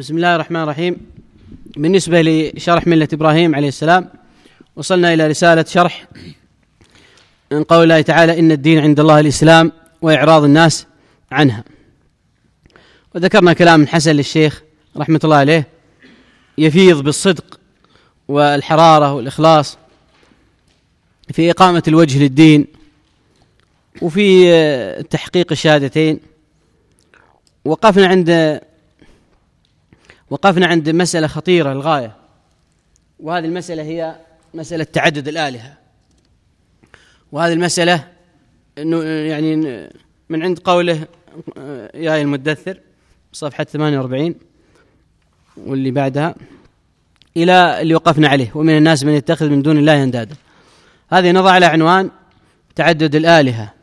بسم الله الرحمن الرحيم. بالنسبة لشرح ملة إبراهيم عليه السلام، وصلنا إلى رسالة شرح من قول الله تعالى: إن الدين عند الله الإسلام وإعراض الناس عنها. وذكرنا كلام حسن للشيخ رحمة الله عليه يفيض بالصدق والحرارة والإخلاص في إقامة الوجه للدين وفي تحقيق الشهادتين. وقفنا عند مسألة خطيرة للغاية، وهذه المسألة هي مسألة تعدد الآلهة. وهذه المسألة إنه يعني من عند قوله يا المدثر صفحة 48 واللي بعدها إلى اللي وقفنا عليه: ومن الناس من يتخذ من دون الله أندادا. هذه نضع على عنوان تعدد الآلهة،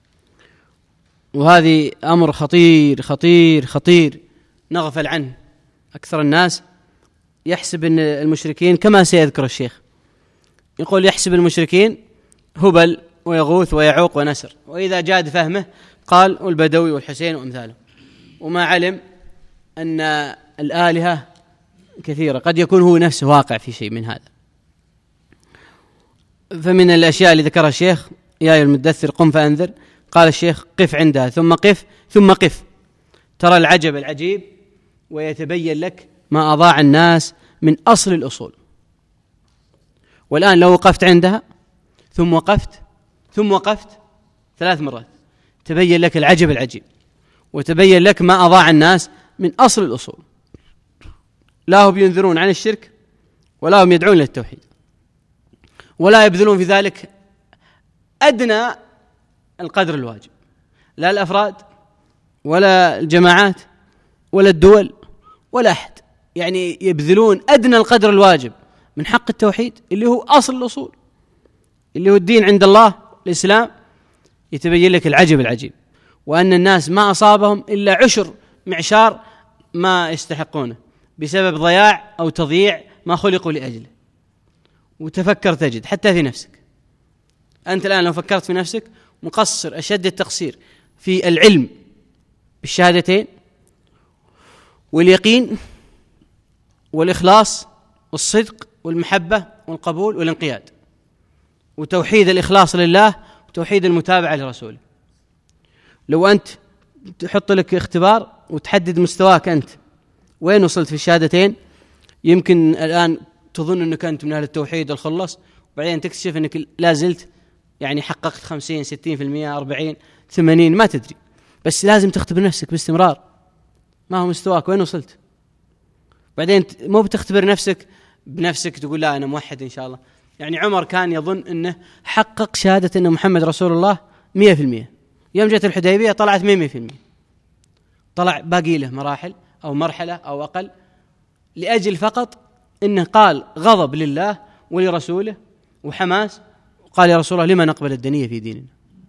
وهذه أمر خطير خطير خطير نغفل عنه. أكثر الناس يحسب أن المشركين كما سيذكر الشيخ، يقول يحسب المشركين هبل ويغوث ويعوق ونسر، وإذا جاد فهمه قال والبدوي والحسين وأمثاله، وما علم أن الآلهة كثيرة، قد يكون هو نفسه واقع في شيء من هذا. فمن الأشياء اللي ذكرها الشيخ: يا أيها المدثر قم فأنذر. قال الشيخ: قف عندها ثم قف ثم قف، ترى العجب العجيب ويتبين لك ما أضاع الناس من أصل الأصول. والآن لو وقفت عندها ثم وقفت ثم وقفت 3 مرات تبين لك العجب العجيب، وتبين لك ما أضاع الناس من أصل الأصول. لا هم ينذرون عن الشرك ولا هم يدعون للتوحيد، ولا يبذلون في ذلك أدنى القدر الواجب، لا الأفراد ولا الجماعات ولا الدول ولا أحد. يعني يبذلون أدنى القدر الواجب من حق التوحيد اللي هو أصل الأصول، اللي هو الدين عند الله الإسلام. يتبين لك العجب العجيب، وأن الناس ما أصابهم إلا عشر معشار ما يستحقونه بسبب ضياع أو تضييع ما خلقوا لأجله. وتفكر تجد حتى في نفسك أنت الآن، لو فكرت في نفسك، مقصر أشد التقصير في العلم بالشهادتين واليقين والإخلاص والصدق والمحبة والقبول والانقياد وتوحيد الإخلاص لله وتوحيد المتابعة لرسوله. لو أنت تحط لك اختبار وتحدد مستواك أنت وين وصلت في الشهادتين، يمكن الآن تظن أنك أنت من أهل التوحيد الخلص، وبعدين تكتشف أنك لا زلت يعني حققت 50 60% 40 80، ما تدري. بس لازم تختبر نفسك باستمرار، ما هو مستواك وين وصلت. بعدين مو بتختبر نفسك بنفسك تقول لا أنا موحد إن شاء الله. يعني عمر كان يظن أنه حقق شهادة أن محمد رسول الله 100%، يوم جت الحديبية طلعت 100%، طلع باقي له مراحل أو مرحلة أو أقل، لأجل فقط أنه قال غضب لله ولرسوله وحماس، قال يا رسول الله لما نقبل الدنية في ديننا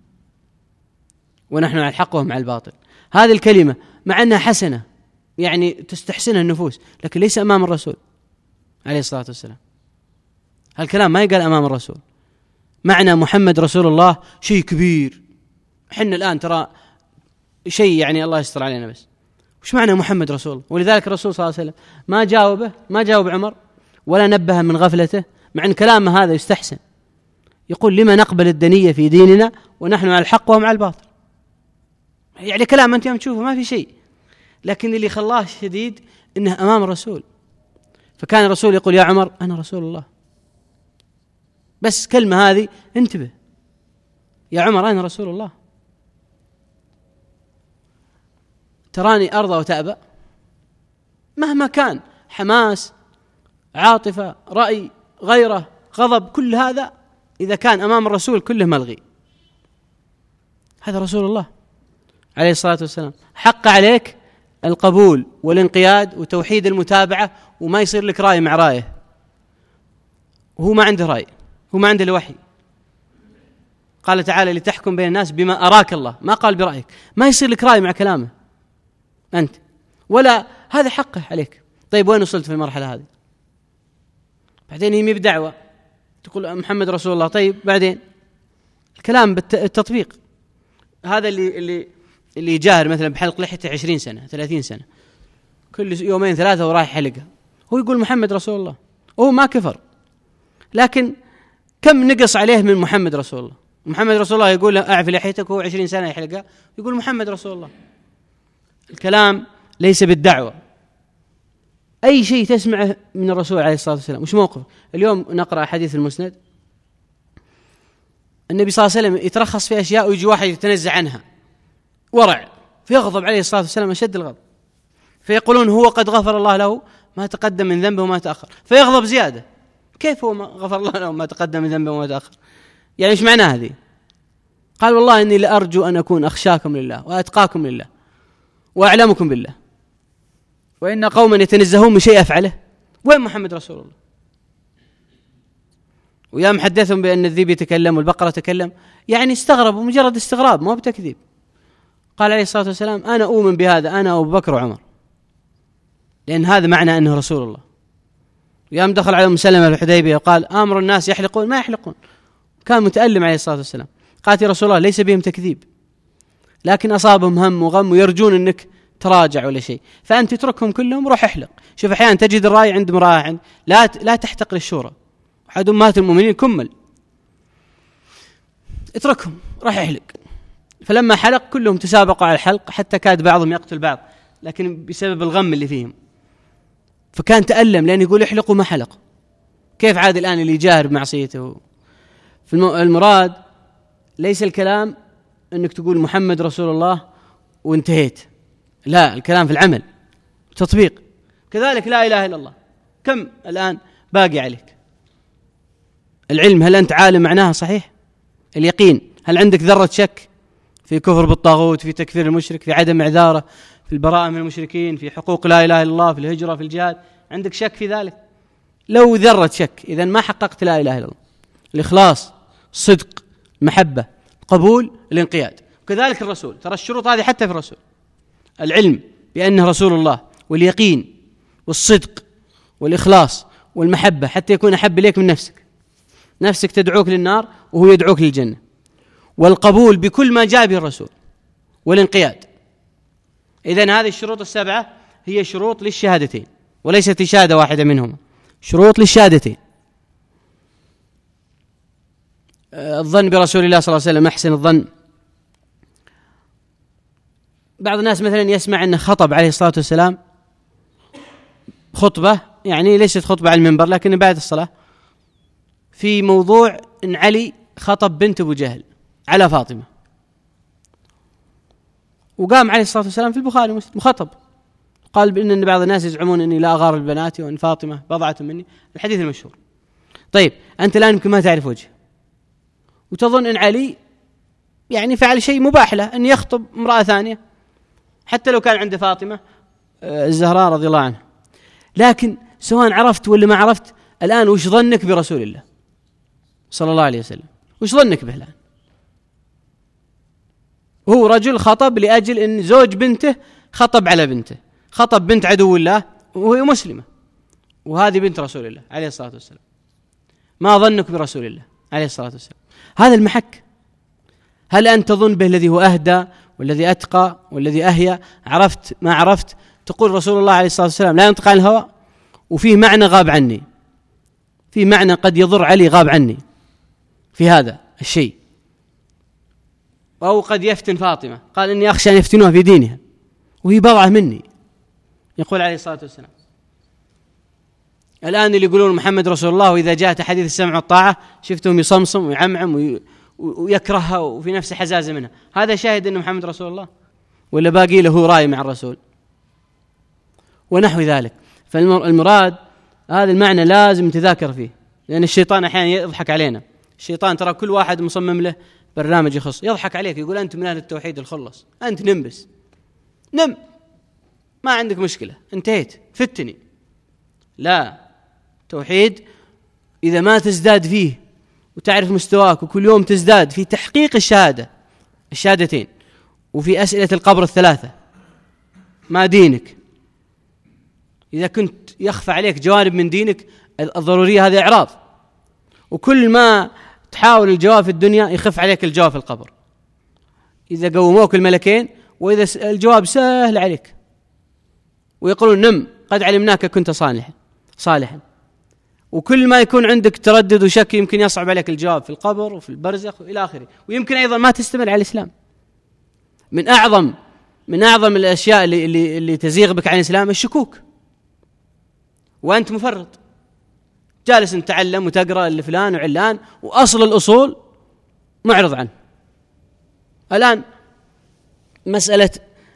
ونحن على الحق وهم على الباطل. هذه الكلمة مع أنها حسنة يعني تستحسنها النفوس، لكن ليس أمام الرسول عليه الصلاة والسلام. هالكلام ما يقال أمام الرسول. معنى محمد رسول الله شيء كبير، حنا الآن ترى شيء يعني الله يستر علينا، بس وش معنى محمد رسول الله؟ ولذلك الرسول صلى الله عليه وسلم ما جاوب عمر ولا نبه من غفلته، مع أن كلامه هذا يستحسن. يقول لما نقبل الدنية في ديننا ونحن على الحق وهم على الباطل. يعني كلام أنت يوم تشوفه ما في شيء، لكن اللي خلاه شديد إنه أمام الرسول. فكان الرسول يقول يا عمر أنا رسول الله، بس كلمة هذه انتبه، يا عمر أنا رسول الله، تراني أرضى وتأبى. مهما كان حماس عاطفة رأي غيره غضب، كل هذا إذا كان أمام الرسول كله ملغي. هذا رسول الله عليه الصلاة والسلام، حق عليك القبول والانقياد وتوحيد المتابعة، وما يصير لك رأي مع رأيه، وهو ما عنده رأي، هو ما عنده الوحي. قال تعالى لتحكم بين الناس بما أراك الله، ما قال برأيك، ما يصير لك رأي مع كلامه أنت، ولا هذا حقه عليك. طيب وين وصلت في المرحلة هذه؟ بعدين هي بدعوة تقول محمد رسول الله، طيب بعدين الكلام بالتطبيق. هذا اللي يجاهر مثلا بحلق لحيته 20 سنة 30 سنة، كل يومين ثلاثة ورايح حلقة، هو يقول محمد رسول الله، هو ما كفر، لكن كم نقص عليه من محمد رسول الله. محمد رسول الله يقول أعف لحيتك، وهو 20 سنة يحلقها يقول محمد رسول الله. الكلام ليس بالدعوة. أي شيء تسمعه من الرسول عليه الصلاة والسلام وش موقف. اليوم نقرأ حديث المسند، النبي صلى الله عليه وسلم يترخص في أشياء ويجي واحد يتنزع عنها ورع، فيغضب عليه الصلاة والسلام أشد الغضب، فيقولون هو قد غفر الله له ما تقدم من ذنبه وما تأخر، فيغضب زيادة. كيف هو غفر الله له ما تقدم من ذنبه وما تأخر؟ يعني إيش معنى هذه؟ قال والله إني لأرجو أن أكون أخشاكم لله وأتقاكم لله وأعلمكم بالله، وإن قوما يتنزهون من شيء أفعله. وين محمد رسول الله؟ ويا محدثهم بأن الذئب يتكلم والبقرة تكلم، يعني استغربوا مجرد استغراب ما بتكذيب. قال عليه الصلاة والسلام أنا أؤمن بهذا أنا أبو بكر وعمر، لأن هذا معنى أنه رسول الله. ويام دخل على أم سلمة الحديبية وقال آمر الناس يحلقون ما يحلقون، كان متألم عليه الصلاة والسلام. قالت يا رسول الله ليس بهم تكذيب، لكن أصابهم هم وغم ويرجون أنك تراجع ولا شيء، فأنت تتركهم كلهم روح احلق. شوف أحيانا تجد الراعي عند امرأة لا تحتق للشورى، أحد أمهات المؤمنين كمل، اتركهم راح يحلق. فلما حلق كلهم تسابقوا على الحلق، حتى كاد بعضهم يقتل بعض، لكن بسبب الغم اللي فيهم. فكان تألم لأن يقول احلقوا ما حلق. كيف عاد الآن اللي يجاهر بمعصيته؟ المراد ليس الكلام أنك تقول محمد رسول الله وانتهيت، لا، الكلام في العمل تطبيق. كذلك لا إله إلا الله، كم الآن باقي عليك؟ العلم، هل أنت عالم معناها صحيح؟ اليقين، هل عندك ذرة شك في كفر بالطاغوت، في تكفير المشرك، في عدم إعذاره، في البراءة من المشركين، في حقوق لا إله إلا الله، في الهجرة، في الجهاد؟ عندك شك في ذلك؟ لو ذرة شك إذن ما حققت لا إله إلا الله. الإخلاص، الصدق، المحبة، قبول، الانقياد. وكذلك الرسول، ترى الشروط هذه حتى في الرسول: العلم بأنه رسول الله، واليقين، والصدق، والإخلاص، والمحبة، حتى يكون أحب إليك من نفسك تدعوك للنار وهو يدعوك للجنة، والقبول بكل ما جاء به الرسول، والانقياد. إذن هذه الشروط السبعة هي شروط للشهادتين، وليست شهادة واحدة منهما، شروط للشهادتين. الظن برسول الله صلى الله عليه وسلم، أحسن الظن. بعض الناس مثلا يسمع أنه خطب عليه الصلاة والسلام خطبة، يعني ليست خطبة على المنبر لكن بعد الصلاة، في موضوع أن علي خطب بنت أبو جهل على فاطمة، وقام عليه الصلاة والسلام في البخاري ومسلم خطب، قال بأن بعض الناس يزعمون أني لا أغار البنات وأن فاطمة بضعة مني، الحديث المشهور. طيب أنت الآن يمكن ما تعرف وجهه، وتظن أن علي يعني فعل شيء مباح له أن يخطب امرأة ثانية حتى لو كان عند فاطمة الزهراء رضي الله عنها. لكن سواء عرفت ولا ما عرفت، الآن وش ظنك برسول الله صلى الله عليه وسلم؟ وش ظنك به الآن؟ هو رجل خطب لأجل أن زوج بنته خطب على بنته، خطب بنت عدو الله وهي مسلمة، وهذه بنت رسول الله عليه الصلاة والسلام. ما ظنك برسول الله عليه الصلاة والسلام؟ هذا المحك. هل أنت تظن به الذي هو أهدى والذي أتقى والذي أهيا؟ عرفت ما عرفت، تقول رسول الله عليه الصلاة والسلام لا ينطق عن الهوى، وفيه معنى غاب عني، في معنى قد يضر علي غاب عني في هذا الشيء، أو قد يفتن فاطمة، قال إني أخشى أن يفتنوها في دينها وهي بضعة مني، يقول عليه الصلاة والسلام. الآن اللي يقولون محمد رسول الله وإذا جاءت حديث السمع والطاعة شفتهم يصمصم ويعمعم ويكرهها وفي نفسه حزازة منها، هذا شاهد أن محمد رسول الله ولا باقي له رأي مع الرسول ونحو ذلك؟ فالمراد هذا المعنى لازم تذاكر فيه، لأن الشيطان أحيانا يضحك علينا. الشيطان ترى كل واحد مصمم له برنامج يخص، يضحك عليك يقول أنت من أهل التوحيد الخلص، أنت نمبس نم ما عندك مشكلة انتهيت فتني. لا، توحيد إذا ما تزداد فيه وتعرف مستواك وكل يوم تزداد في تحقيق الشهادتين وفي أسئلة القبر الثلاثة، ما دينك، إذا كنت يخفى عليك جوانب من دينك الضرورية هذه إعراض، وكل ما تحاول الجواب في الدنيا يخف عليك الجواب في القبر، إذا قوموك الملكين وإذا الجواب سهل عليك ويقولون نم قد علمناك كنت صالحا. وكل ما يكون عندك تردد وشك يمكن يصعب عليك الجواب في القبر وفي البرزخ وإلى آخره، ويمكن أيضا ما تستمر على الإسلام. من أعظم الأشياء اللي تزيغ بك عن الإسلام الشكوك، وأنت مفرط جالس تتعلم وتقرأ لفلان وعلان وأصل الأصول معرض عنه. الآن مسألة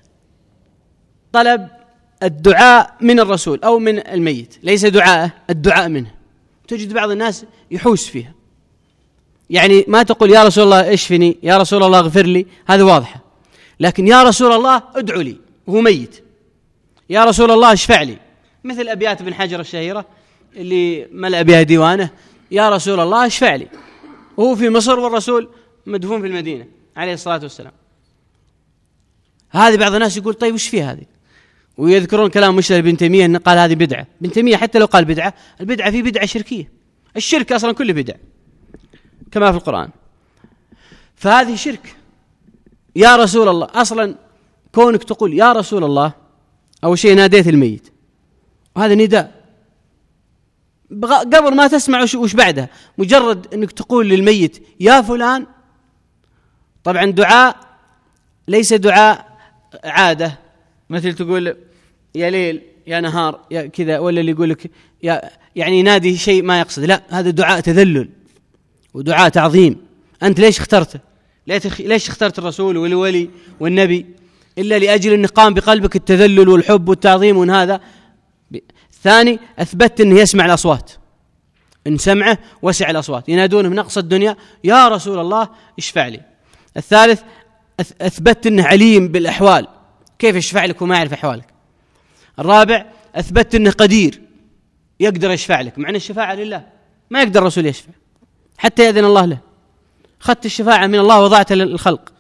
طلب الدعاء من الرسول أو من الميت، ليس الدعاء منه. تجد بعض الناس يحوس فيها، يعني ما تقول يا رسول الله اشفني، يا رسول الله اغفر لي، هذا واضحة، لكن يا رسول الله ادعو لي وهو ميت، يا رسول الله اشفع لي، مثل أبيات ابن حجر الشهيرة اللي ملأ بها ديوانه، يا رسول الله اشفع لي، وهو في مصر والرسول مدفون في المدينة عليه الصلاة والسلام. هذه بعض الناس يقول طيب وش فيه هذه؟ ويذكرون كلام مشتهر ابن تيمية أنه قال هذه بدعة. ابن تيمية حتى لو قال بدعة، البدعة في بدعة شركية، الشرك أصلا كله بدع كما في القرآن، فهذه شرك. يا رسول الله، أصلا كونك تقول يا رسول الله أول شيء ناديت الميت، وهذا نداء قبل ما تسمع وش بعدها، مجرد أنك تقول للميت يا فلان. طبعا دعاء ليس دعاء عادة، مثل تقول يا ليل يا نهار يا كذا، ولا اللي يقول لك يعني ينادي شيء ما يقصد، لا، هذا دعاء تذلل ودعاء تعظيم. أنت ليش اخترته؟ ليش اخترت الرسول والولي والنبي؟ إلا لأجل أن قام بقلبك التذلل والحب والتعظيم. وأن هذا الثاني أثبت أنه يسمع الأصوات، إن سمعه وسع الأصوات، ينادونه من أقصى الدنيا يا رسول الله اشفع لي. الثالث أثبت أنه عليم بالأحوال، كيف يشفع لك وما يعرف أحوالك. الرابع أثبت أنه قدير، يقدر يشفع لك، مع أن الشفاعة لله، ما يقدر الرسول يشفع حتى يأذن الله له، أخذت الشفاعة من الله وضعتها للخلق.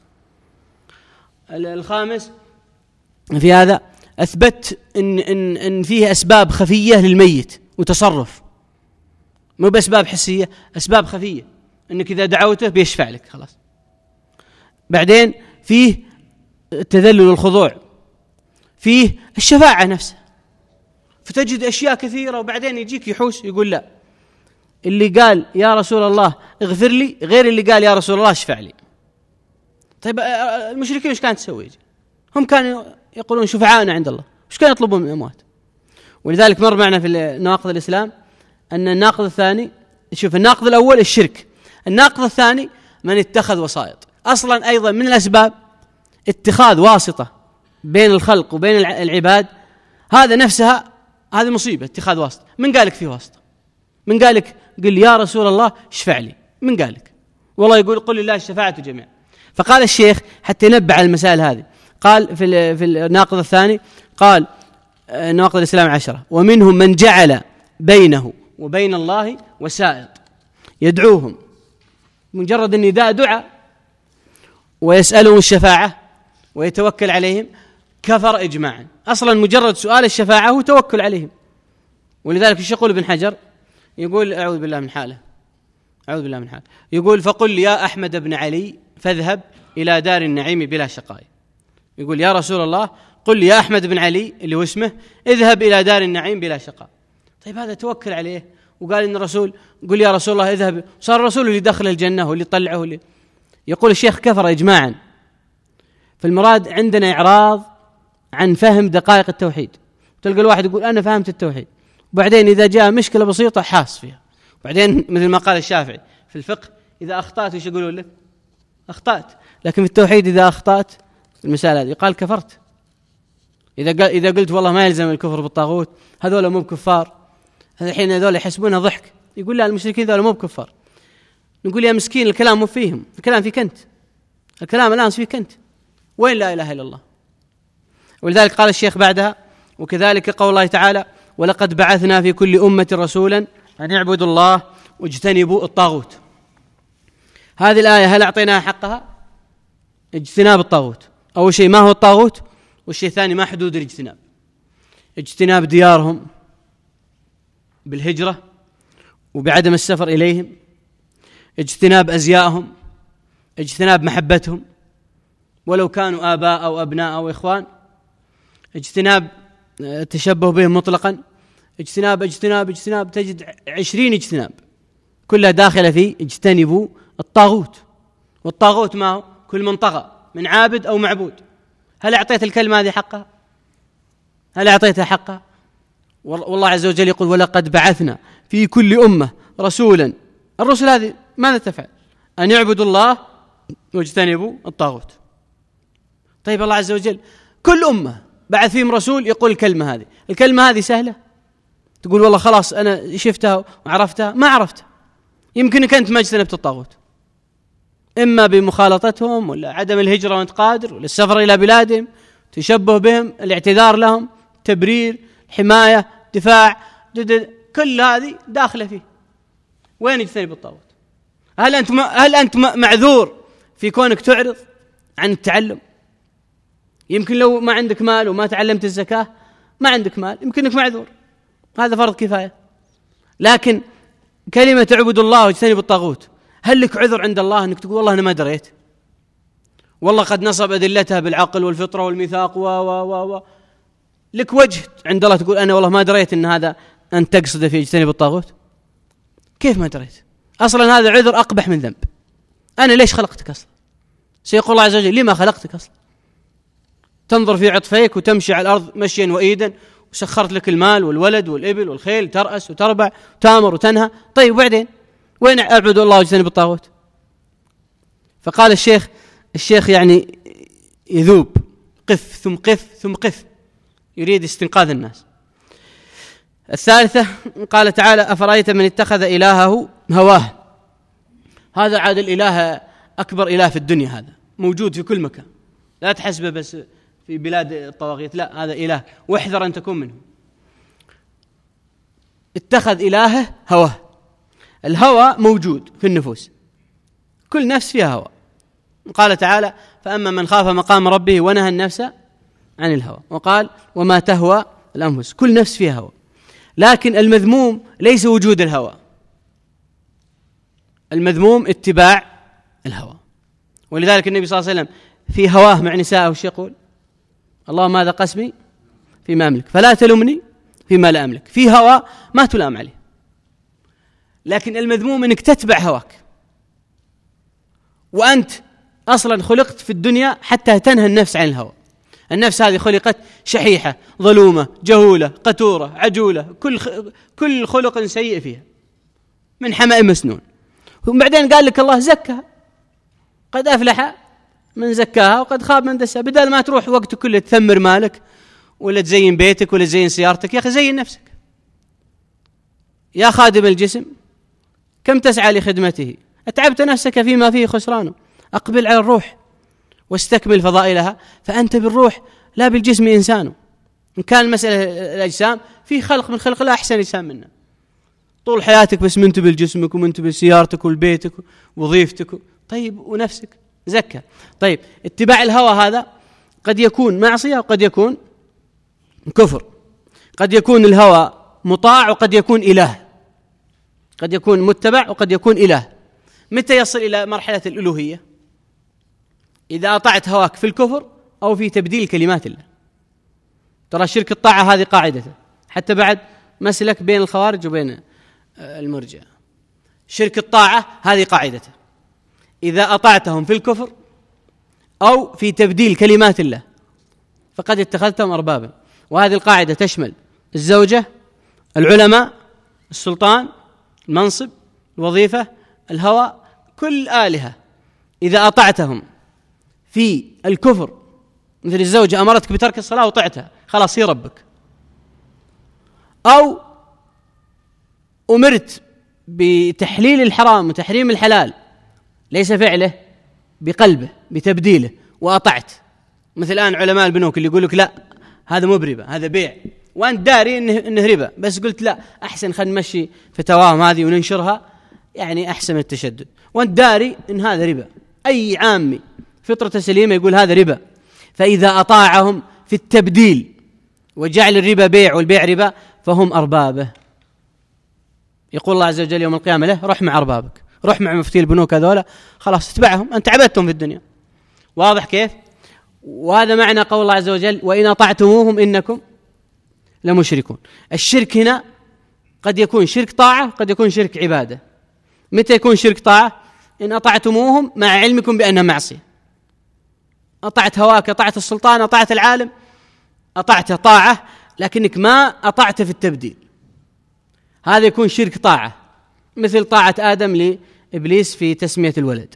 الخامس في هذا أثبت إن فيه أسباب خفية للميت وتصرف، مو بأسباب حسية، أسباب خفية، أنك إذا دعوته بيشفع لك خلاص. بعدين فيه التذلل والخضوع، فيه الشفاعة نفسها، فتجد أشياء كثيرة. وبعدين يجيك يحوس يقول لا، اللي قال يا رسول الله اغفر لي غير اللي قال يا رسول الله اشفع لي. طيب المشركين ايش كانت تسوي؟ هم كانوا يقولون شفعاءنا عند الله، ايش كانوا يطلبون من الأموات؟ ولذلك مر معنا في نواقض الإسلام أن الناقض الثاني، شوف الناقض الأول الشرك، الناقض الثاني من اتخذ وسائط. أصلا أيضا من الأسباب اتخاذ واسطة بين الخلق وبين العباد، هذا نفسها هذه مصيبة. اتخاذ واسطة، من قالك فيه واسطة؟ من قالك قل يا رسول الله اشفع لي؟ من قالك؟ والله يقول قل لله الشفاعة جميعا. فقال الشيخ حتى ينبه على المسائل هذه، قال في الناقض الثاني، قال نواقض الإسلام 10، ومنهم من جعل بينه وبين الله وسائط يدعوهم، مجرد النداء دعاء، ويسألهم الشفاعة ويتوكل عليهم، كفر إجماعا. أصلا مجرد سؤال الشفاعة هو توكل عليهم. ولذلك ايش يقول ابن حجر؟ يقول أعوذ بالله من حاله، يقول فقل يا أحمد بن علي فاذهب إلى دار النعيم بلا شقاء. يقول يا رسول الله قل يا أحمد بن علي اللي هو اسمه اذهب إلى دار النعيم بلا شقاء. طيب هذا توكل عليه، وقال إن الرسول قل يا رسول الله اذهب، صار الرسول اللي دخل الجنة واللي طلعه واللي. يقول الشيخ كفر إجماعا. فالمراد عندنا إعراض عن فهم دقائق التوحيد. تلقى الواحد يقول أنا فهمت التوحيد، وبعدين إذا جاء مشكلة بسيطة حاس فيها، وبعدين مثل ما قال الشافعي في الفقه إذا أخطأت وش يقولون لك؟ أخطأت. لكن في التوحيد إذا أخطأت المسألة هذه قال كفرت. إذا قلت والله ما يلزم الكفر بالطاغوت، هذول مو بكفار، الحين هذول يحسبونها ضحك. يقول لا، المشركين هذول مو بكفار. نقول يا مسكين الكلام مو فيهم، الكلام فيك أنت، الكلام الآن فيك أنت. وين لا إله إلا الله؟ ولذلك قال الشيخ بعدها وكذلك قول الله تعالى ولقد بعثنا في كل أمة رسولا أن يعبدوا الله واجتنبوا الطاغوت. هذه الآية هل أعطيناها حقها؟ اجتناب الطاغوت. أول شيء ما هو الطاغوت، والشيء الثاني ما حدود الاجتناب. اجتناب ديارهم بالهجرة وبعدم السفر إليهم، اجتناب أزيائهم، اجتناب محبتهم ولو كانوا آباء أو أبناء أو إخوان، اجتناب التشبه بهم مطلقا، اجتناب اجتناب اجتناب، تجد 20 اجتناب كلها داخلة في اجتنبوا الطاغوت. والطاغوت ما هو؟ كل من طغى من عابد أو معبود. هل أعطيت الكلمة هذه حقها؟ هل أعطيتها حقها؟ والله عز وجل يقول ولقد بعثنا في كل أمة رسولا. الرسل هذه ماذا تفعل؟ أن يعبدوا الله واجتنبوا الطاغوت. طيب الله عز وجل كل أمة بعث فيهم رسول يقول الكلمة هذه. الكلمة هذه سهلة؟ تقول والله خلاص أنا شفتها وعرفتها؟ ما عرفتها. يمكنك أنت ما اجتنبت الطاغوت، إما بمخالطتهم ولا عدم الهجرة وأنت قادر، ولا السفر إلى بلادهم، تشبه بهم، الاعتذار لهم، تبرير، حماية، دفاع، كل هذه داخلة فيه. وين يجتنب الطاغوت؟ هل أنت معذور في كونك تعرض عن التعلم؟ يمكن لو ما عندك مال وما تعلمت الزكاة، ما عندك مال، يمكنك معذور، هذا فرض كفاية. لكن كلمة تعبد الله واجتنب الطاغوت، هل لك عذر عند الله أنك تقول والله أنا ما دريت، والله قد نصب أدلتها بالعقل والفطرة والميثاق لك وجه عند الله تقول أنا والله ما دريت أن هذا أن تقصد في اجتنب الطاغوت؟ كيف ما دريت؟ أصلا هذا عذر أقبح من ذنب. أنا ليش خلقتك أصلا؟ سيقول الله عز وجل لما خلقتك أصلا؟ تنظر في عطفيك وتمشي على الأرض مشيا وإيدا، وسخرت لك المال والولد والإبل والخيل، ترأس وتربع وتامر وتنهى. طيب وبعدين وين أعبد الله واجتنب الطاغوت؟ فقال الشيخ يعني يذوب، قف ثم قف ثم قف، يريد استنقاذ الناس. الثالثة قال تعالى أفرأيت من اتخذ إلهه هواه. هذا عاد الإله أكبر إله في الدنيا، هذا موجود في كل مكان، لا تحسبه بس في بلاد الطواغيت، لا هذا إله، واحذر أن تكون منه. اتخذ إلهه هواه. الهوى موجود في النفوس، كل نفس فيها هوى. قال تعالى فأما من خاف مقام ربه ونهى النفس عن الهوى، وقال وما تهوى الأنفس، كل نفس فيها هوى. لكن المذموم ليس وجود الهوى، المذموم اتباع الهوى. ولذلك النبي صلى الله عليه وسلم في هواه مع نسائه وش يقول؟ اللهم هذا قسمي فيما أملك فلا تلمني فيما لا أملك. في هوى ما تلام عليه، لكن المذموم أنك تتبع هواك، وأنت أصلا خلقت في الدنيا حتى تنهى النفس عن الهوى. النفس هذه خلقت شحيحة ظلومة جهولة قتورة عجولة، كل خلق سيء فيها من حماء مسنون. وبعدين قال لك الله زكها، قد أفلح من زكاها وقد خاب من دسها. بدل ما تروح وقت كله تثمر مالك ولا تزين بيتك ولا تزين سيارتك، يا أخي زين نفسك. يا خادم الجسم كم تسعى لخدمته، أتعبت نفسك فيما فيه خسرانه. أقبل على الروح واستكمل فضائلها، فأنت بالروح لا بالجسم إنسان. إن كان مسألة الأجسام، في خلق من خلق الله أحسن إنسان منا، طول حياتك بس منتبه لجسمك ومنتبه لسيارتك ولبيتك ووظيفتك. طيب ونفسك زكى. طيب اتباع الهوى هذا قد يكون معصية وقد يكون كفر، قد يكون الهوى مطاع وقد يكون إله، قد يكون متبع وقد يكون إله. متى يصل إلى مرحلة الألوهية؟ إذا أطعت هواك في الكفر أو في تبديل كلمات الله. ترى شرك الطاعة هذه قاعدته، حتى بعد مسلك بين الخوارج وبين المرجئة. شرك الطاعة هذه قاعدته، إذا أطعتهم في الكفر أو في تبديل كلمات الله فقد اتخذتهم أربابا. وهذه القاعدة تشمل الزوجة، العلماء، السلطان، المنصب، الوظيفة، الهوى، كل آلهة. إذا أطعتهم في الكفر، مثل الزوجة أمرتك بترك الصلاة وطعتها، خلاص هي ربك. أو أمرت بتحليل الحرام وتحريم الحلال، ليس فعله بقلبه بتبديله، وأطعت. مثل الآن علماء البنوك اللي يقول لك لا هذا مو بربا هذا بيع، وأنت داري إنه ربا، بس قلت لا أحسن خلينا نمشي فتواهم هذه وننشرها، يعني أحسن من التشدد، وأنت داري إن هذا ربا. أي عامي فطرة سليمة يقول هذا ربا. فإذا أطاعهم في التبديل وجعل الربا بيع والبيع ربا فهم أربابه. يقول الله عز وجل يوم القيامة له روح مع أربابك، روح مع مفتي البنوك هذولا، خلاص اتبعهم، أنت عبدتهم في الدنيا. واضح كيف؟ وهذا معنى قول الله عز وجل وإن أطعتموهم إنكم لمشركون. الشرك هنا قد يكون شرك طاعة، قد يكون شرك عبادة. متى يكون شرك طاعة؟ إن أطعتموهم مع علمكم بأنها معصية. أطعت هواك، أطعت السلطان، أطعت العالم، أطعت طاعة، لكنك ما أطعت في التبديل، هذا يكون شرك طاعة، مثل طاعة آدم لإبليس في تسمية الولد.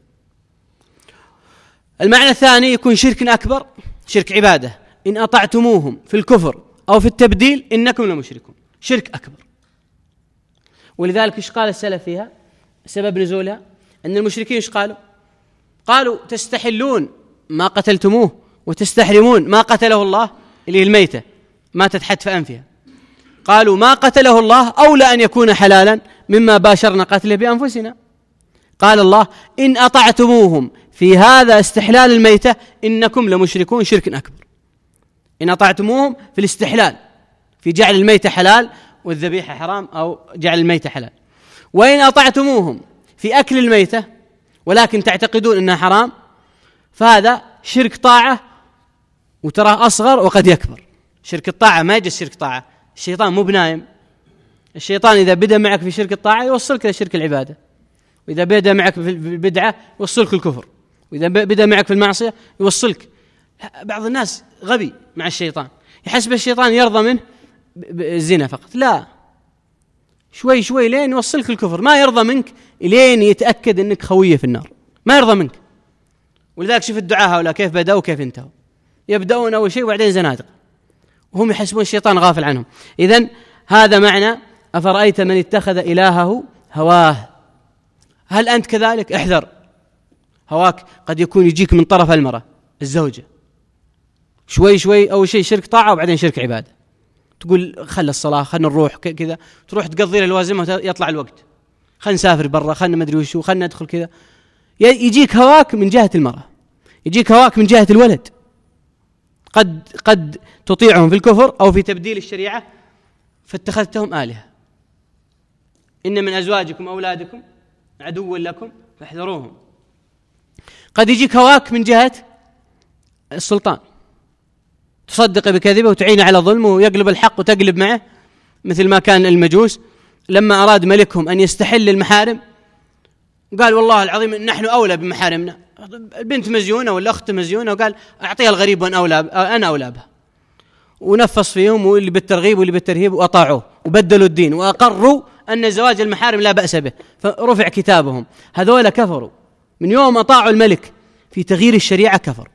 المعنى الثاني يكون شرك أكبر، شرك عبادة، إن أطعتموهم في الكفر أو في التبديل إنكم لمشركون، شرك أكبر. ولذلك إيش قال السلف فيها؟ سبب نزولها أن المشركين إيش قالوا تستحلون ما قتلتموه وتستحرمون ما قتله الله، اللي هي الميتة ما تتحت في أنفها. قالوا ما قتله الله أولى أن يكون حلالا مما باشرنا قتله بأنفسنا. قال الله إن أطعتموهم في هذا استحلال الميتة إنكم لمشركون، شرك أكبر. إن أطعتموهم في الاستحلال، في جعل الميتة حلال والذبيحة حرام، أو جعل الميتة حلال. وإن أطعتموهم في أكل الميتة ولكن تعتقدون أنها حرام، فهذا شرك طاعة، وتراه أصغر وقد يكبر. شرك الطاعة ما يجي شرك طاعة، الشيطان مو بنايم. الشيطان إذا بدأ معك في شرك الطاعة يوصلك إلى شرك العبادة، وإذا بدأ معك في البدعة يوصلك الكفر، وإذا بدأ معك في المعصية يوصلك. بعض الناس غبي مع الشيطان، يحسب الشيطان يرضى منه الزنا فقط، لا، شوي شوي لين يوصلك الكفر. ما يرضى منك لين يتأكد أنك خوية في النار، ما يرضى منك. ولذلك شوف الدعاء هؤلاء كيف بدأوا وكيف انتهوا. يبدأون أول شيء وبعدين زنادق، وهم يحسبون الشيطان غافل عنهم. إذن هذا معنى أفرأيت من اتخذ إلهه هواه. هل أنت كذلك؟ احذر، هواك قد يكون يجيك من طرف المرأة الزوجة، شوي شوي أول شيء شرك طاعة وبعدين شرك عبادة. تقول خل الصلاة، خلنا نروح كذا، تروح تقضي له الوازمة يطلع الوقت، خلنا نسافر برا، خلنا مدري وشو، خلنا ندخل كذا. يجيك هواك من جهة المرأة، يجيك هواك من جهة الولد، قد تطيعهم في الكفر أو في تبديل الشريعة فاتخذتهم آلهة. إن من أزواجكم أولادكم عدو لكم فاحذروهم. قد يجيك هواك من جهة السلطان، تصدق بكذبه وتعين على ظلمه ويقلب الحق وتقلب معه، مثل ما كان المجوس لما أراد ملكهم أن يستحل المحارم قال والله العظيم نحن أولى بمحارمنا. البنت مزيونة ولا أخت مزيونة، وقال أعطيها الغريب وأنا أولى بها، ونفص فيهم، واللي بالترغيب واللي بالترهيب، وأطاعوه وبدلوا الدين وأقروا أن زواج المحارم لا بأس به، فرفع كتابهم. هذول كفروا من يوم أطاعوا الملك في تغيير الشريعة، كفر.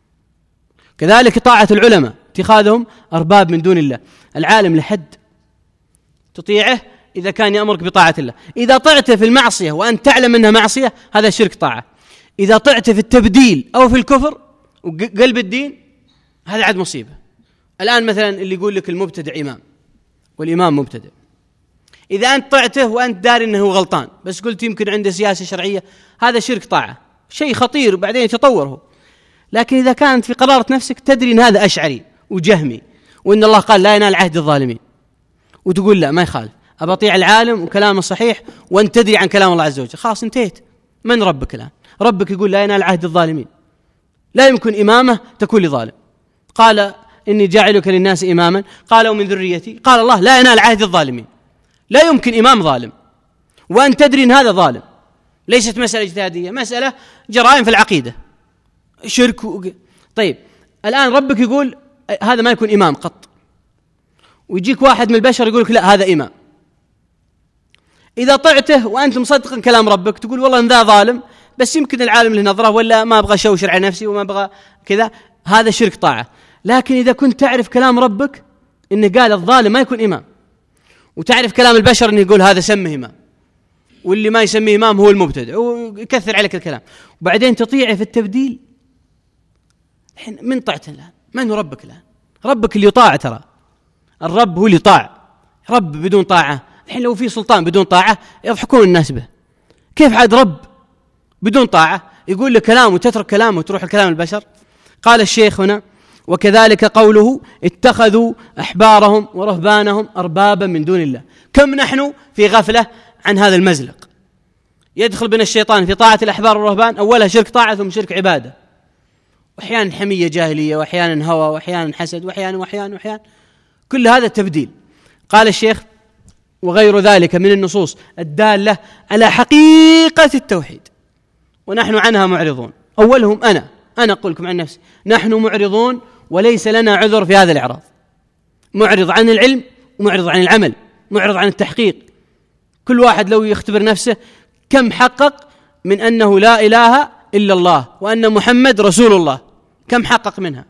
كذلك طاعة العلماء، اتخاذهم أرباب من دون الله. العالم لحد تطيعه إذا كان يأمرك بطاعة الله. إذا طعت في المعصية وأنت تعلم أنها معصية هذا شرك طاعة. إذا طعت في التبديل أو في الكفر وقلب الدين هذا عاد مصيبة. الآن مثلا اللي يقول لك المبتدع إمام والإمام مبتدع، إذا أنت طعته وأنت داري أنه غلطان بس قلت يمكن عنده سياسة شرعية، هذا شرك طاعة، شيء خطير وبعدين يتطوره. لكن إذا كانت في قرارة نفسك تدري أن هذا أشعري وجهمي وإن الله قال لا ينال عهد الظالمين، وتقول لا ما يخالف، أبطيع العالم وكلامه صحيح وأنت تدري عن كلام الله عز وجل، خلاص انتهيت. من ربك الآن؟ ربك يقول لا ينال عهد الظالمين، لا يمكن إمامة تكون لظالم. قال إني جاعلك للناس إماما، قال ومن ذريتي، قال الله لا ينال عهد الظالمين. لا يمكن إمام ظالم وأن تدري أن هذا ظالم. ليست مسألة اجتهادية، مسألة جرائم في العقيدة، شرك طيب الآن ربك يقول هذا ما يكون إمام قط، ويجيك واحد من البشر يقولك لا هذا إمام. إذا طعته وأنت مصدق كلام ربك تقول والله إن ذا ظالم بس يمكن العالم له نظرة، ولا ما أبغى شوشر على نفسي وما أبغى كذا، هذا شرك طاعة. لكن إذا كنت تعرف كلام ربك إنه قال الظالم ما يكون إمام، وتعرف كلام البشر إنه يقول هذا سمه إمام، واللي ما يسميه إمام هو المبتدع، ويكثر عليك الكلام، وبعدين تطيعه في التبديل، الحين من طاعته الآن؟ من هو ربك الآن؟ ربك اللي يطاع، ترى الرب هو اللي يطاع. رب بدون طاعة، الحين لو في سلطان بدون طاعة يضحكون الناس به. كيف عاد رب بدون طاعة يقول لك كلام وتترك كلامه وتروح الكلام البشر؟ قال الشيخ هنا وكذلك قوله اتخذوا أحبارهم ورهبانهم أربابا من دون الله. كم نحن في غفلة عن هذا المزلق. يدخل بنا الشيطان في طاعة الأحبار والرهبان، أولها شرك طاعة ثم شرك عبادة، وأحيانا حمية جاهلية، وأحيانا هوى، وأحيانا حسد، وأحيانا كل هذا تبديل. قال الشيخ: وغير ذلك من النصوص الدالة على حقيقة التوحيد ونحن عنها معرضون. أولهم أنا أقول لكم عن نفسي، نحن معرضون وليس لنا عذر في هذا الإعراض. معرض عن العلم ومعرض عن العمل، معرض عن التحقيق. كل واحد لو يختبر نفسه كم حقق من أنه لا إله إلا الله وأن محمد رسول الله، كم حقق منها؟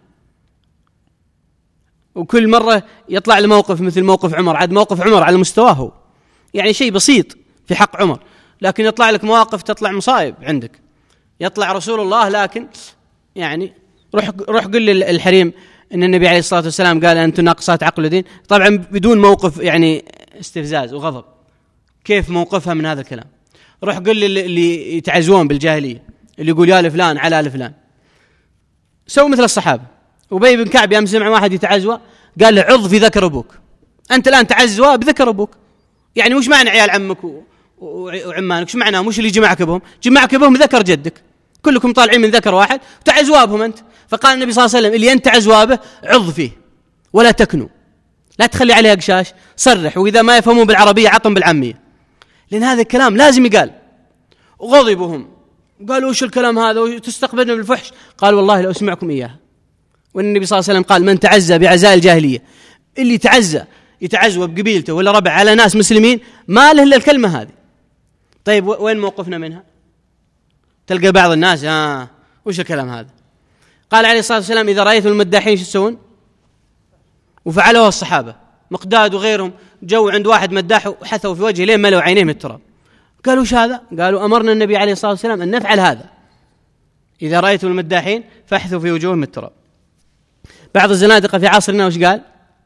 وكل مرة يطلع الموقف مثل موقف عمر، عاد موقف عمر على مستواه يعني شيء بسيط في حق عمر، لكن يطلع لك مواقف تطلع مصائب عندك. يطلع رسول الله لكن يعني روح قل للحريم إن النبي عليه الصلاة والسلام قال أنتم ناقصات عقل ودين، طبعا بدون موقف يعني استفزاز وغضب. كيف موقفها من هذا الكلام؟ روح قل اللي يتعزون بالجاهلية، اللي يقول يا لفلان على لفلان، سووا مثل الصحابة. أبي بن كعب يوم سمع واحد يتعزوى قال له: عض في ذكر أبوك. أنت الآن تعزوى بذكر أبوك، يعني وش معنى عيال عمك وعمانك؟ وش معناه؟ مش اللي جمعك بهم؟ جمعك بهم ذكر جدك، كلكم طالعين من ذكر واحد وتعزوى بهم أنت. فقال النبي صلى الله عليه وسلم: اللي أنت تعزوى به عض فيه ولا تكنوا، لا تخلي عليه قشاش، صرح، وإذا ما يفهمون بالعربية عطهم بالعامية، لأن هذا الكلام لازم يقال. وغضبهم قالوا: وش الكلام هذا وتستقبلنا بالفحش؟ قال: والله لو أسمعكم إياه. والنبي صلى الله عليه وسلم قال: من تعزى بعزاء الجاهلية، اللي يتعزى بقبيلته ولا ربع على ناس مسلمين ما له إلا الكلمة هذه. طيب وين موقفنا منها؟ تلقى بعض الناس وش الكلام هذا؟ قال عليه الصلاة والسلام: إذا رأيتم المداحين شو تسوون؟ وفعلوها الصحابة، مقداد وغيرهم جو عند واحد مداح وحثوا في وجهه لين ملوا عينيه من التراب. قالوا: وش هذا؟ قالوا: أمرنا النبي عليه الصلاة والسلام أن نفعل هذا، إذا رأيتم المداحين فاحثوا في وجوههم من التراب. بعض الزنادقة في عصرنا وش قال؟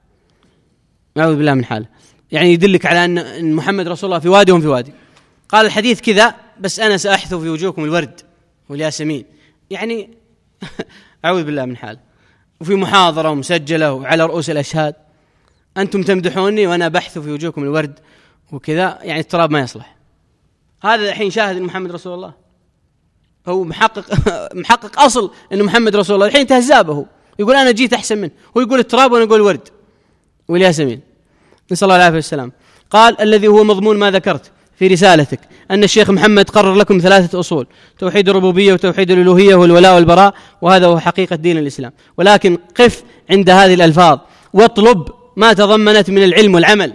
أعوذ بالله من حاله، يعني يدلك على أن محمد رسول الله في وادي وهم في وادي. قال الحديث كذا بس أنا سأحثو في وجوهكم الورد والياسمين، يعني أعوذ بالله من حاله. وفي محاضرة ومسجلة وعلى رؤوس الأشهاد: أنتم تمدحوني وأنا بحث في وجوهكم الورد وكذا، يعني التراب ما يصلح. هذا الحين شاهد محمد رسول الله، هو محقق أصل أن محمد رسول الله، الحين تهزابه يقول أنا جيت أحسن منه، هو يقول التراب وأنا أقول الورد والياسمين، نسأل الله العافية والسلام. قال: الذي هو مضمون ما ذكرت في رسالتك أن الشيخ محمد قرر لكم 3 أصول: توحيد الربوبية وتوحيد الألوهية والولاء والبراء، وهذا هو حقيقة دين الإسلام. ولكن قف عند هذه الألفاظ واطلب ما تضمنت من العلم والعمل.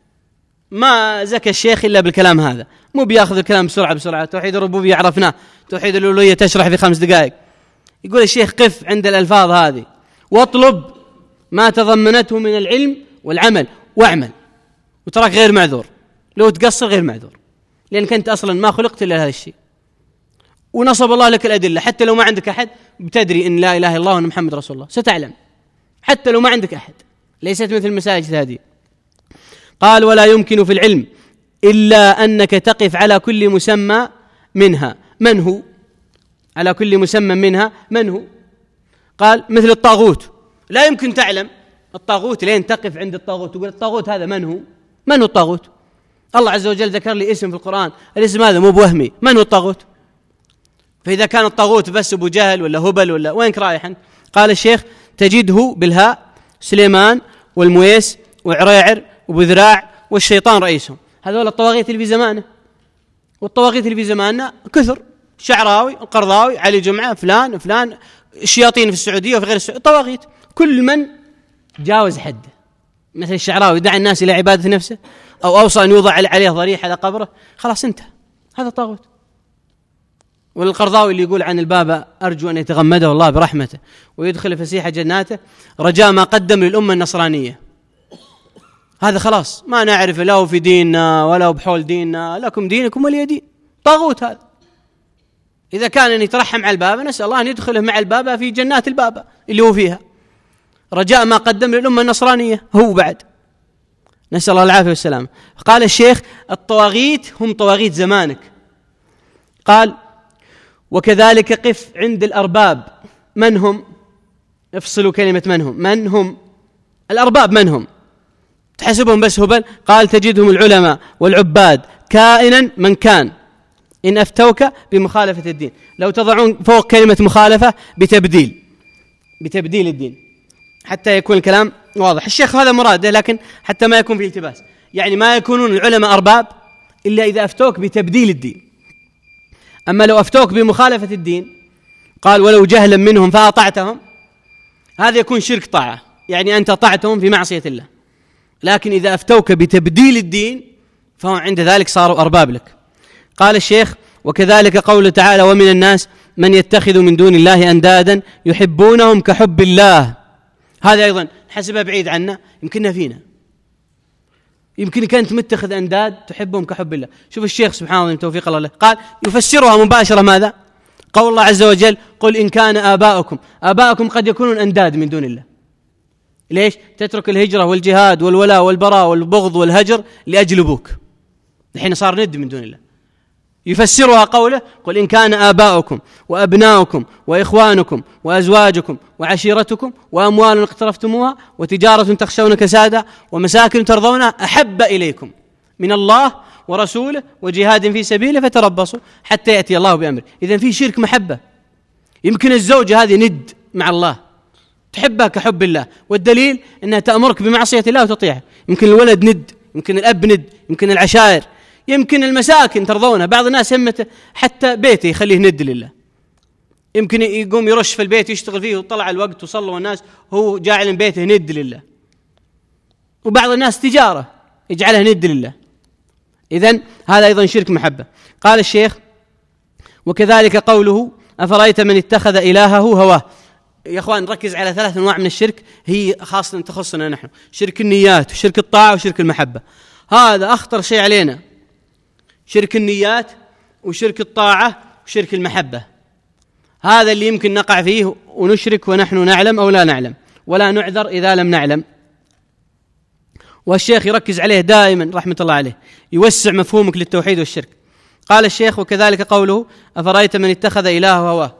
ما زكى الشيخ إلا بالكلام هذا، مو بياخذ الكلام بسرعة. توحيد الربوبية عرفناه، توحيد الألوهية تشرح في 5 دقائق. يقول الشيخ: قف عند الألفاظ هذه واطلب ما تضمنته من العلم والعمل واعمل، وتراك غير معذور. لو تقصر غير معذور، لأنك أنت أصلا ما خلقت إلا هذا الشيء. ونصب الله لك الأدلة، حتى لو ما عندك أحد بتدري إن لا إله إلا الله وأن محمد رسول الله، ستعلم حتى لو ما عندك أحد، ليست مثل المساجد هذه. قال: ولا يمكن في العلم إلا أنك تقف على كل مسمى منها. من هو؟ على كل مسمى منها من هو؟ قال: مثل الطاغوت، لا يمكن تعلم الطاغوت لين تقف عند الطاغوت، تقول الطاغوت هذا من هو؟ من هو الطاغوت؟ الله عز وجل ذكر لي اسم في القرآن، الاسم هذا مو بوهمي، من هو الطاغوت؟ فإذا كان الطاغوت بس أبو جهل ولا هبل ولا وينك رايح أنت؟ قال الشيخ: تجده بالهاء سليمان والمويس وعريعر وبذراع والشيطان رئيسهم. هذول الطواغيت اللي في زمانه، والطواغيت اللي في زماننا كثر: شعراوي، القرضاوي، علي جمعة، فلان، الشياطين في السعودية وفي غير السعودية، طواغيت. كل من جاوز حده، مثل الشعراوي دعا الناس إلى عبادة نفسه أو أوصى أن يوضع عليه ضريح على قبره، خلاص انتهى، هذا طاغوت. والقرضاوي اللي يقول عن البابا: أرجو أن يتغمده الله برحمته ويدخل فسيح جناته رجاء ما قدم للأمة النصرانية، هذا خلاص ما نعرف لا في ديننا ولا بحول ديننا، لكم دينكم ولي دين. طاغوت هذا. إذا كان أن يترحم على البابا نسأل الله أن يدخله مع البابا في جنات البابا اللي هو فيها، رجاء ما قدم للأمة النصرانية هو بعد، نسأل الله العافية والسلام. قال الشيخ: الطواغيت هم طواغيت زمانك. قال: وكذلك قف عند الأرباب. من هم؟ افصلوا كلمة من هم الأرباب، من هم؟ تحسبهم بس هبل؟ قال: تجدهم العلماء والعباد كائنا من كان إن أفتوك بمخالفة الدين. لو تضعون فوق كلمة مخالفة بتبديل الدين حتى يكون الكلام واضح. الشيخ هذا مراده، لكن حتى ما يكون في التباس، يعني ما يكونون العلماء أرباب إلا إذا أفتوك بتبديل الدين. أما لو أفتوك بمخالفة الدين، قال ولو جهلا منهم فأطعتهم، هذا يكون شرك طاعة، يعني أنت طعتهم في معصية الله. لكن إذا أفتوك بتبديل الدين فهم عند ذلك صاروا أرباب لك. قال الشيخ وكذلك قوله تعالى ومن الناس من يتخذ من دون الله أندادا يحبونهم كحب الله. هذا أيضا حسب بعيد عنا، يمكننا فينا، يمكن كانت متخذ أنداد تحبهم كحب الله. شوف الشيخ سبحانه وتعالى توفيق الله له، قال يفسرها مباشرة ماذا؟ قول الله عز وجل قل إن كان آباؤكم قد يكونون أنداد من دون الله. ليش؟ تترك الهجرة والجهاد والولاء والبراء والبغض والهجر لأجل أبوك، الحين صار ند من دون الله. يفسرها قوله قل إن كان آباؤكم وأبناؤكم وإخوانكم وأزواجكم وعشيرتكم وأموال اقترفتموها وتجارة تخشون كسادها ومساكن ترضونها أحب إليكم من الله ورسوله وجهاد في سبيله فتربصوا حتى يأتي الله بأمره. إذن في شرك محبة. يمكن الزوجة هذه ند مع الله، تحبها كحب الله، والدليل أنها تأمرك بمعصية الله وتطيعها. يمكن الولد ند، يمكن الأب ند، يمكن العشائر، يمكن المساكن ترضونها. بعض الناس همته حتى بيته يخليه ند لله، يمكن يقوم يرش في البيت يشتغل فيه وطلع الوقت وصلوا الناس هو جاعل بيته ند لله. وبعض الناس تجارة يجعلها ند لله. إذن هذا أيضا شرك محبة. قال الشيخ وكذلك قوله أفرأيت من اتخذ إلهه هواه. يا أخوان ركز على 3 أنواع من الشرك هي خاصة تخصنا نحن: شرك النيات وشرك الطاعة وشرك المحبة. هذا أخطر شيء علينا، شرك النيات وشرك الطاعة وشرك المحبة. هذا اللي يمكن نقع فيه ونشرك ونحن نعلم أو لا نعلم، ولا نعذر إذا لم نعلم. والشيخ يركز عليه دائما رحمة الله عليه، يوسع مفهومك للتوحيد والشرك. قال الشيخ وكذلك قوله أفرأيت من اتخذ إلهه هواه.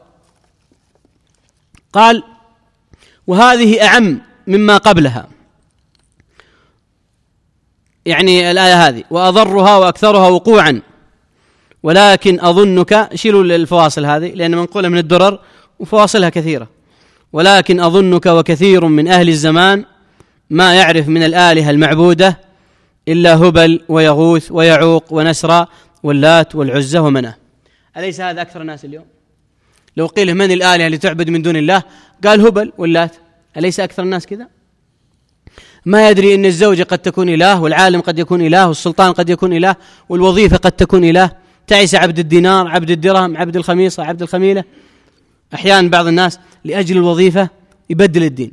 قال وهذه أعم مما قبلها، يعني الآية هذه وأضرها وأكثرها وقوعا، ولكن أظنك، شيلوا الفواصل هذه لأن منقولة من الدرر وفواصلها كثيرة. ولكن أظنك وكثير من أهل الزمان ما يعرف من الآلهة المعبودة إلا هبل ويغوث ويعوق ونسرى واللات والعزة ومناه. أليس هذا أكثر الناس اليوم؟ لو قيل من الآلهة اللي تعبد من دون الله قال هبل واللات. أليس أكثر الناس كذا؟ ما يدري أن الزوجة قد تكون إله، والعالم قد يكون إله، والسلطان قد يكون إله، والوظيفة قد تكون إله. تعيس عبد الدينار، عبد الدرهم، عبد الخميصة، عبد الخميلة. أحيانا بعض الناس لأجل الوظيفة يبدل الدين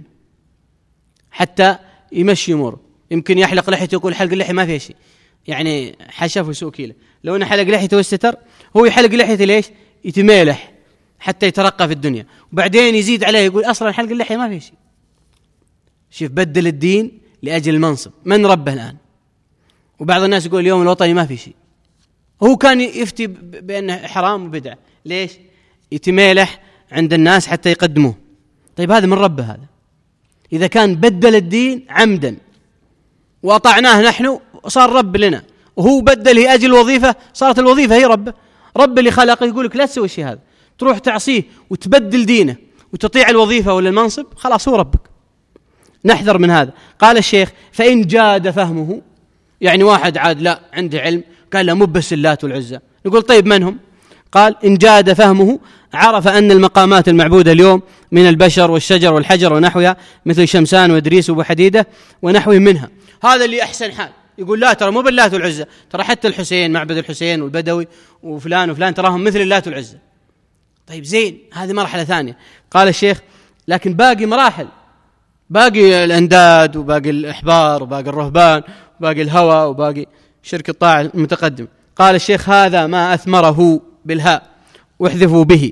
حتى يمشي أموره. يمكن يحلق لحيته، يقول حلق اللحية ما فيه شيء، يعني حشف وسوء كيله. لو أنه حلق لحيته واستتر، هو يحلق لحيته ليش؟ يتميلح حتى يترقى في الدنيا، وبعدين يزيد عليه يقول أصلا حلق اللحية ما فيه شيء. شوف، بدل الدين لأجل المنصب. من ربه الآن؟ وبعض الناس يقول اليوم الوطني ما في شيء، هو كان يفتي بأنه حرام وبدعة. ليش؟ يتميلح عند الناس حتى يقدموه. طيب هذا من ربه هذا؟ إذا كان بدل الدين عمدا وأطعناه نحن صار رب لنا، وهو بدل لأجل الوظيفة صارت الوظيفة هي ربه. رب اللي خلقه يقول لك لا تسوي الشيء هذا، تروح تعصيه وتبدل دينه وتطيع الوظيفة ولا المنصب، خلاص هو ربك. نحذر من هذا. قال الشيخ فإن جاد فهمه، يعني واحد عاد لا عنده علم قال لا مو بس اللات والعزة، نقول طيب من هم؟ قال إن جاد فهمه عرف أن المقامات المعبودة اليوم من البشر والشجر والحجر ونحوها مثل شمسان وإدريس وحديدة ونحوه منها. هذا اللي أحسن حال يقول لا ترى مو باللات والعزة، ترى حتى الحسين، معبد الحسين والبدوي وفلان وفلان تراهم مثل اللات والعزة. طيب زين، هذه مرحلة ثانية. قال الشيخ لكن باقي مراحل، باقي الأنداد وباقي الإحبار وباقي الرهبان وباقي الهوى وباقي شرك الطاعة المتقدم. قال الشيخ هذا ما أثمره بالهاء واحذفوا به،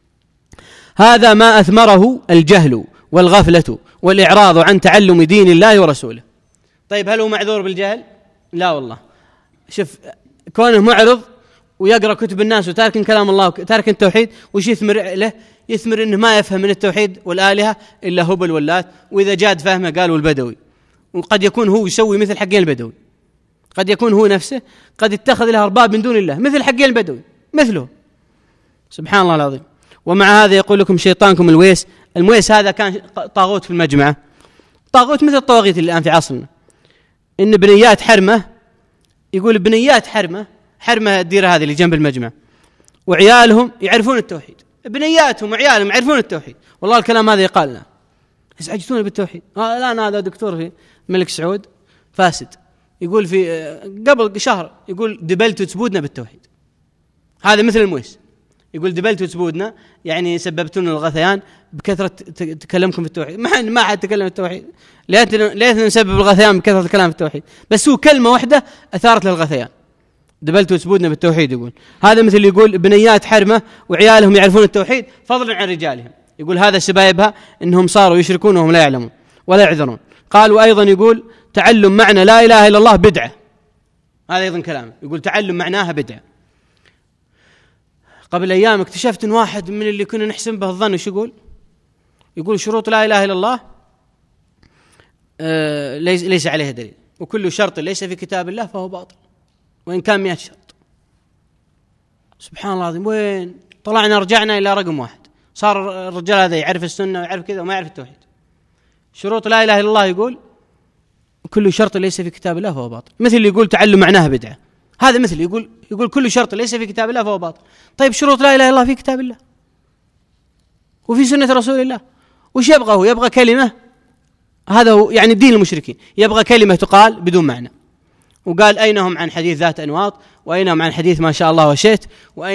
هذا ما أثمره الجهل والغفلة والإعراض عن تعلم دين الله ورسوله. طيب هل هو معذور بالجهل؟ لا والله. شوف، كونه معرض ويقرأ كتب الناس وتارك كلام الله وتارك التوحيد، وش يثمر له؟ يثمر إنه ما يفهم من التوحيد والآلهة إلا هبل واللات، وإذا جاد فهمه قال والبدوي. وقد يكون هو يسوي مثل حقين البدوي، قد يكون هو نفسه قد اتخذ له أرباب من دون الله مثل حقين البدوي مثله، سبحان الله العظيم. ومع هذا يقول لكم شيطانكم المويس هذا كان طاغوت في المجمعة، طاغوت مثل الطواغيت اللي الآن في عصرنا، إن بنيات حرمة، يقول بنيات حرمة الديرة هذه اللي جنب المجمع، وعيالهم يعرفون التوحيد، بنياتهم وعيالهم يعرفون التوحيد. والله الكلام هذا يقال لنا ازعجتونا بالتوحيد. الآن هذا دكتور في الملك سعود فاسد يقول في قبل شهر يقول دبلتوا تسبودنا بالتوحيد. هذا مثل المويس، يقول دبلتوا تسبودنا يعني سببتونا الغثيان بكثرة تكلمكم في التوحيد. ما حد تكلم التوحيد، ليتنا نسبب الغثيان بكثرة الكلام في التوحيد، بس هو كلمة واحدة أثارت للغثيان، دبلتوا تسبودنا بالتوحيد. يقول هذا مثل يقول بنيات حرمة وعيالهم يعرفون التوحيد فضلا عن رجالهم، يقول هذا سبايبها إنهم صاروا يشركون وهم لا يعلمون ولا يعذرون. قال وأيضا يقول تعلم معنى لا إله إلا الله بدعة، هذا أيضا كلام، يقول تعلم معناها بدعة. قبل أيام اكتشفت إن واحد من اللي كنا نحسن به الظن وش يقول شروط لا إله إلا الله ليس عليها دليل، وكل شرط ليس في كتاب الله فهو باطل وإن كان 100 شرط. سبحان الله العظيم، وين طلعنا رجعنا إلى رقم واحد، صار الرجال هذا يعرف السنة ويعرف كذا وما يعرف التوحيد. شروط لا إله إلا الله يقول كل شرط ليس في كتاب الله فهو باطل، مثل اللي يقول تعلم معناها بدعة، هذا مثل يقول كل شرط ليس في كتاب الله فهو باطل. طيب شروط لا إله إلا الله في كتاب الله وفي سنة رسول الله، وش يبغى هو؟ يبغى كلمة، هذا هو يعني دين المشركين، يبغى كلمة تقال بدون معنى. وقال أين هم عن حديث ذات أنواط، وأين هم عن حديث ما شاء الله وشئت،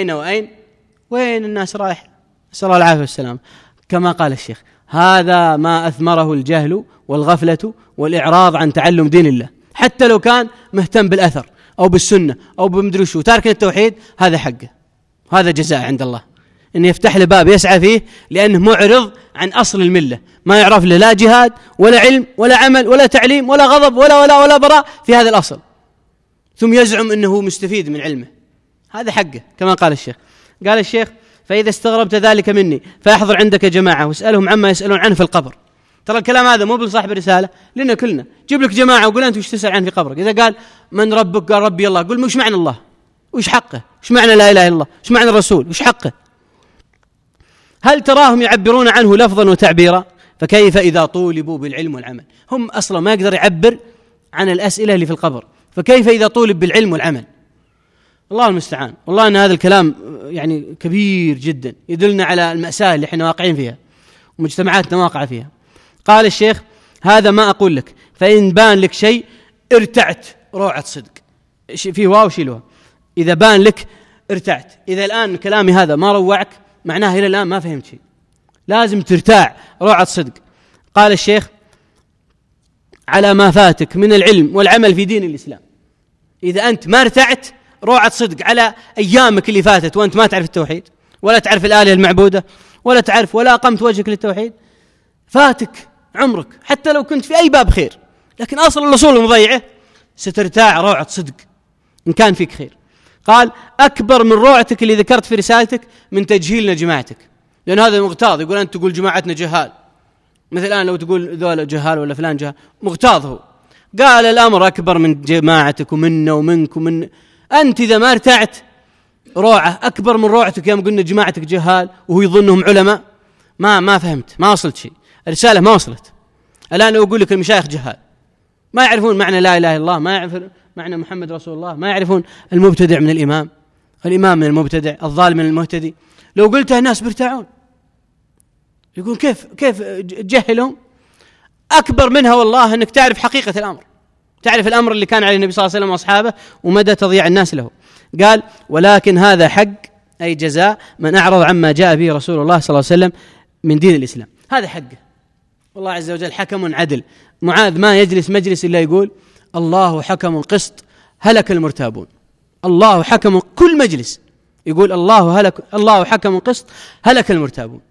وين الناس رايح؟ نسأل الله العافية والسلام. كما قال الشيخ هذا ما أثمره الجهل والغفلة والإعراض عن تعلم دين الله، حتى لو كان مهتم بالأثر أو بالسنة أو بمدري شو، تارك التوحيد هذا حقه، هذا جزاء عند الله، إن يفتح له باب يسعى فيه، لأنه معرض عن أصل الملة، ما يعرف له لا جهاد ولا علم ولا عمل ولا تعليم ولا غضب ولا براء في هذا الأصل، ثم يزعم أنه مستفيد من علمه، هذا حقه. كما قال الشيخ، قال الشيخ فإذا استغربت ذلك مني فاحضر عندك جماعة واسألهم عما يسألون عنه في القبر. ترى الكلام هذا مو بصاحب الرسالة، لنا كلنا، جيب لك جماعة وقول أنت وش تسأل عنه في قبرك. إذا قال من ربك؟ قال ربي الله، قل وش معنى الله، وش حقه، وش معنى لا إله إلا الله، وش معنى الرسول، وش حقه. هل تراهم يعبرون عنه لفظا وتعبيرا؟ فكيف إذا طولبوا بالعلم والعمل؟ هم أصلا ما يقدر يعبر عن الأسئلة اللي في القبر، فكيف إذا طولب بالعلم والعمل؟ الله المستعان. والله أن هذا الكلام يعني كبير جدا، يدلنا على المأساة اللي احنا واقعين فيها ومجتمعاتنا واقعة فيها. قال الشيخ هذا ما أقول لك، فإن بان لك شيء ارتعت روعة صدق، فيه واو شيلوها، إذا بان لك ارتعت. إذا الآن كلامي هذا ما روعك معناه إلى الآن ما فهمت شيء، لازم ترتاع روعة صدق. قال الشيخ على ما فاتك من العلم والعمل في دين الإسلام. إذا أنت ما ارتعت روعة صدق على أيامك اللي فاتت وأنت ما تعرف التوحيد ولا تعرف الآلهة المعبودة ولا تعرف ولا أقمت وجهك للتوحيد، فاتك عمرك حتى لو كنت في أي باب خير، لكن أصل الأصول مضيعة، سترتاع روعة صدق إن كان فيك خير. قال أكبر من روعتك اللي ذكرت في رسالتك من تجهيلنا جماعتك، لأن هذا مغتاظ، يقول أنت تقول جماعتنا جهال، مثل الآن لو تقول ذولا جهال ولا فلان جهال، مغتاظ هو. قال الأمر أكبر من جماعتك ومنا ومنك ومن أنت إذا ما ارتعت روعة أكبر من روعتك يوم قلنا جماعتك جهال وهو يظنهم علماء، ما فهمت، ما وصلت شيء، الرسالة ما وصلت. الآن لو أقول لك المشايخ جهال ما يعرفون معنى لا إله إلا الله، ما يعرفون معنى محمد رسول الله، ما يعرفون المبتدع من الإمام، الإمام من المبتدع، الظالم من المهتدي، لو قلتها الناس بيرتاعون، يقول كيف تجهلهم. أكبر منها والله أنك تعرف حقيقة الأمر، تعرف الأمر اللي كان عليه النبي صلى الله عليه وسلم وأصحابه ومدى تضييع الناس له. قال ولكن هذا حق، أي جزاء من أعرض عما جاء به رسول الله صلى الله عليه وسلم من دين الإسلام، هذا حقه. والله عز وجل حكم عدل. معاذ ما يجلس مجلس إلا يقول الله حكم قسط هلك المرتابون، الله حكم، كل مجلس يقول الله حكم قسط هلك المرتابون،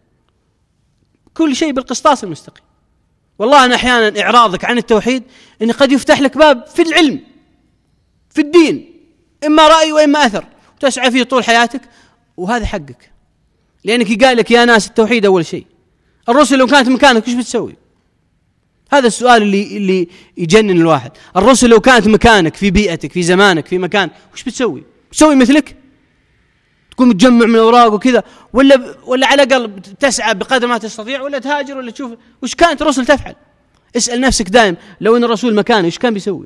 كل شيء بالقسطاس المستقيم. والله أنا أحيانا إعراضك عن التوحيد إن قد يفتح لك باب في العلم في الدين، إما رأي وإما أثر، تسعى فيه طول حياتك، وهذا حقك، لأنك قال لك يا ناس التوحيد أول شيء. الرسل لو كانت مكانك إيش بتسوي؟ هذا السؤال اللي يجنن الواحد. الرسل لو كانت مكانك في بيئتك في زمانك في مكان وش بتسوي؟ بتسوي مثلك؟ تكون متجمع من الأوراق وكذا، ولا على الأقل تسعى بقدر ما تستطيع، ولا تهاجر، ولا تشوف وش كانت الرسل تفعل. اسأل نفسك دائم لو أن الرسول مكانه إيش كان بيسوي؟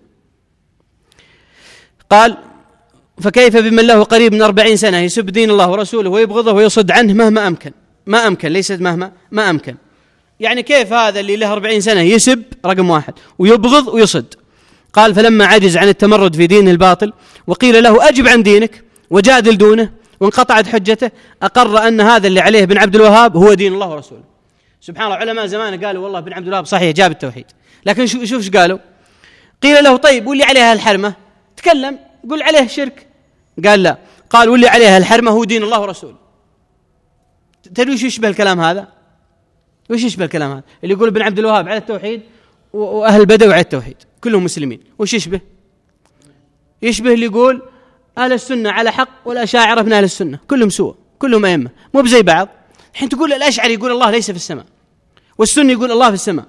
قال فكيف بمن له قريب من 40 سنة يسب دين الله ورسوله ويبغضه ويصد عنه مهما أمكن. ما أمكن، ليست مهما، ما أمكن. يعني كيف هذا اللي له 40 سنة يسب رقم 1 ويبغض ويصد؟ قال فلما عجز عن التمرد في دينه الباطل وقيل له أجب عن دينك وجادل دونه وانقطعت حجته، أقر أن هذا اللي عليه بن عبد الوهاب هو دين الله ورسوله. سبحان الله، علماء زمانه قالوا والله بن عبد الوهاب صحيح جاب التوحيد، لكن شوف ايش قالوا. قيل له طيب واللي عليها الحرمة تكلم قل عليه شرك، قال لا، قال واللي عليها الحرمة هو دين الله ورسوله. تدري وش يشبه الكلام هذا؟ وش يشبه الكلام هذا اللي يقول ابن عبد الوهاب على التوحيد وأهل البدوي على التوحيد كلهم مسلمين؟ وش يشبه؟ يشبه اللي يقول أهل السنة على حق والأشاعرة من أهل السنة كلهم سوء، كلهم أئمة، مو بزي بعض. الحين تقول الأشعري يقول الله ليس في السماء والسني يقول الله في السماء.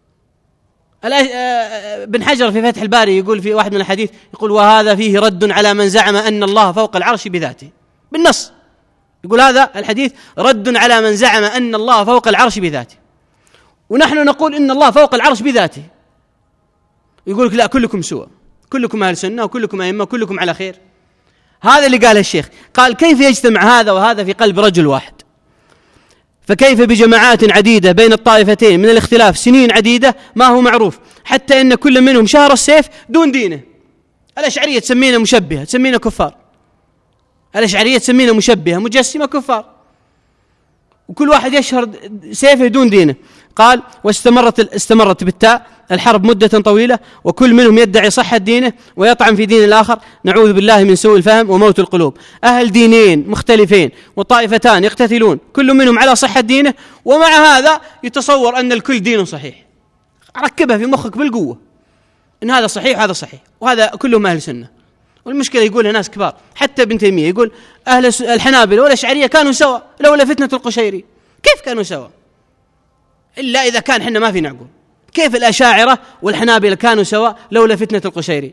بن حجر في فتح الباري يقول في واحد من الحديث يقول وهذا فيه رد على من زعم أن الله فوق العرش بذاته، بالنص يقول هذا الحديث رد على من زعم أن الله فوق العرش بذاته، ونحن نقول إن الله فوق العرش بذاته. يقولك لا كلكم سوء، كلكم أهل سنة وكلكم أئمة وكلكم على خير. هذا اللي قاله الشيخ. قال كيف يجتمع هذا وهذا في قلب رجل واحد؟ فكيف بجماعات عديدة بين الطائفتين من الاختلاف سنين عديدة ما هو معروف، حتى إن كل منهم شهر السيف دون دينه. الأشعرية تسمينا مشبهة، تسمينا كفار. الأشعرية تسمينا مشبهة مجسمة كفار، وكل واحد يشهر سيفه دون دينه. قال استمرت بالتاء الحرب مدة طويلة، وكل منهم يدعي صحة دينه ويطعن في دين الآخر. نعوذ بالله من سوء الفهم وموت القلوب. أهل دينين مختلفين وطائفتان يقتتلون كل منهم على صحة دينه، ومع هذا يتصور أن الكل دين صحيح. ركبها في مخك بالقوة إن هذا صحيح وهذا صحيح وهذا كلهم أهل سنة. والمشكلة يقولها ناس كبار، حتى ابن تيمية يقول أهل الحنابلة والأشعرية كانوا سوا لولا فتنة القشيري. كيف كانوا سوا؟ إلا إذا كان حنا ما في نعقول. كيف الأشاعرة والحنابلة كانوا سوا لولا فتنة القشيري؟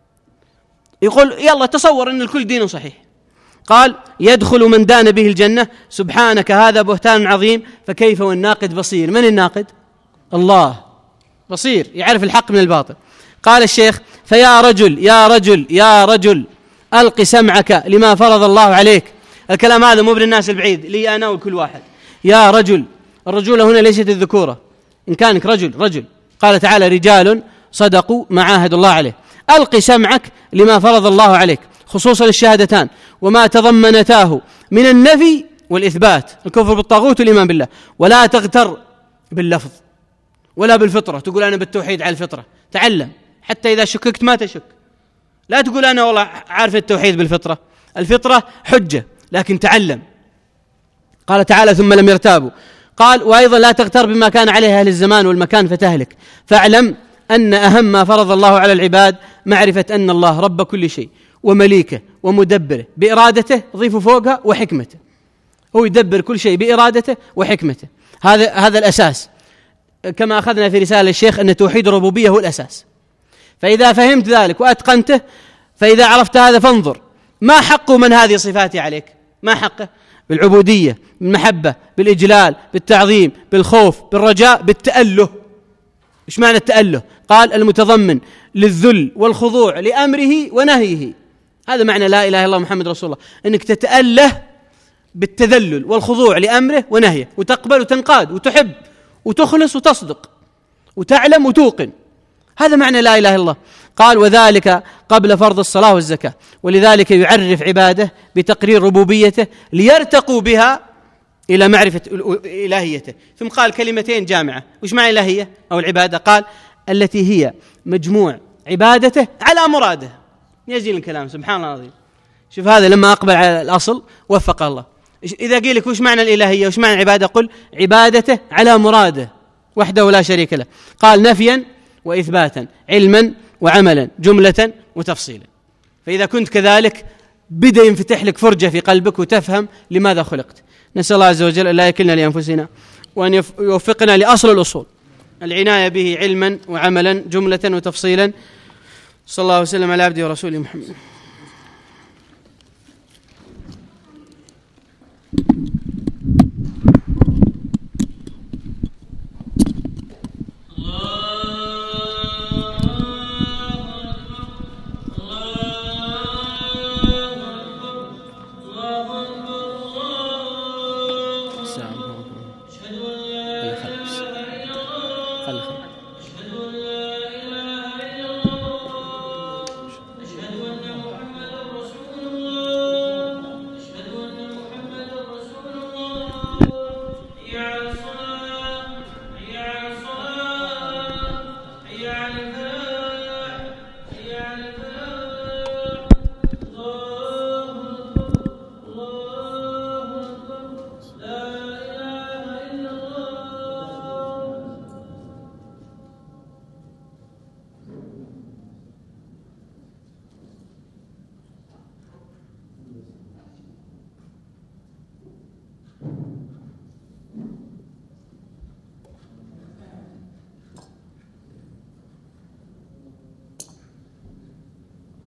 يقول يلا تصور أن الكل دين صحيح. قال يدخل من دان به الجنة. سبحانك هذا بهتان عظيم، فكيف والناقد بصير. من الناقد؟ الله بصير، يعرف الحق من الباطل. قال الشيخ فيا رجل يا رجل يا رجل ألق سمعك لما فرض الله عليك. الكلام هذا مو بالناس البعيد، لي أنا وكل واحد. يا رجل، الرجولة هنا ليست الذكورة، إن كانك رجل. قال تعالى رجال صدقوا ما عاهدوا الله عليه. ألق سمعك لما فرض الله عليك، خصوصا الشهادتان وما تضمنتاه من النفي والإثبات، الكفر بالطاغوت والإيمان بالله. ولا تغتر باللفظ ولا بالفطرة، تقول أنا بالتوحيد على الفطرة. تعلم حتى إذا شككت ما تشك. لا تقول أنا والله عارف التوحيد بالفطرة، الفطرة حجة، لكن تعلم. قال تعالى ثم لم يرتابوا. قال وأيضا لا تغتر بما كان عليه أهل الزمان والمكان فتهلك. فاعلم أن أهم ما فرض الله على العباد معرفة أن الله رب كل شيء ومليكه ومدبره بإرادته، ضيف فوقها وحكمته. هو يدبر كل شيء بإرادته وحكمته. هذا الأساس، كما أخذنا في رسالة الشيخ أن توحيد الربوبية هو الأساس. فإذا فهمت ذلك وأتقنته، فإذا عرفت هذا فانظر ما حق من هذه صفاته عليك. ما حقه؟ بالعبودية، بالمحبة، بالإجلال، بالتعظيم، بالخوف، بالرجاء، بالتأله. إيش معنى التأله؟ قال المتضمن للذل والخضوع لأمره ونهيه. هذا معنى لا إله إلا الله محمد رسول الله، أنك تتأله بالتذلل والخضوع لأمره ونهيه، وتقبل وتنقاد وتحب وتخلص وتصدق وتعلم وتوقن. هذا معنى لا إله إلا الله. قال وذلك قبل فرض الصلاة والزكاة، ولذلك يعرف عباده بتقرير ربوبيته ليرتقوا بها إلى معرفة إلهيته. ثم قال كلمتين جامعة. وش معنى الإلهية أو العبادة؟ قال التي هي مجموع عبادته على مراده. يزيل الكلام سبحان الله العظيم. شوف هذا لما أقبل على الأصل وفق الله. إذا قيل لك وش معنى الإلهية وش معنى العبادة، قل عبادته على مراده وحده لا شريك له. قال نفيا وإثباتا، علما وعملا، جملة وتفصيلا. فإذا كنت كذلك بدأ ينفتح لك فرجة في قلبك وتفهم لماذا خلقت. نسأل الله عز وجل لا يكلنا لأنفسنا، وأن يوفقنا لأصل الأصول، العناية به علما وعملا، جملة وتفصيلا. صلى الله وسلم على عبده ورسوله محمد.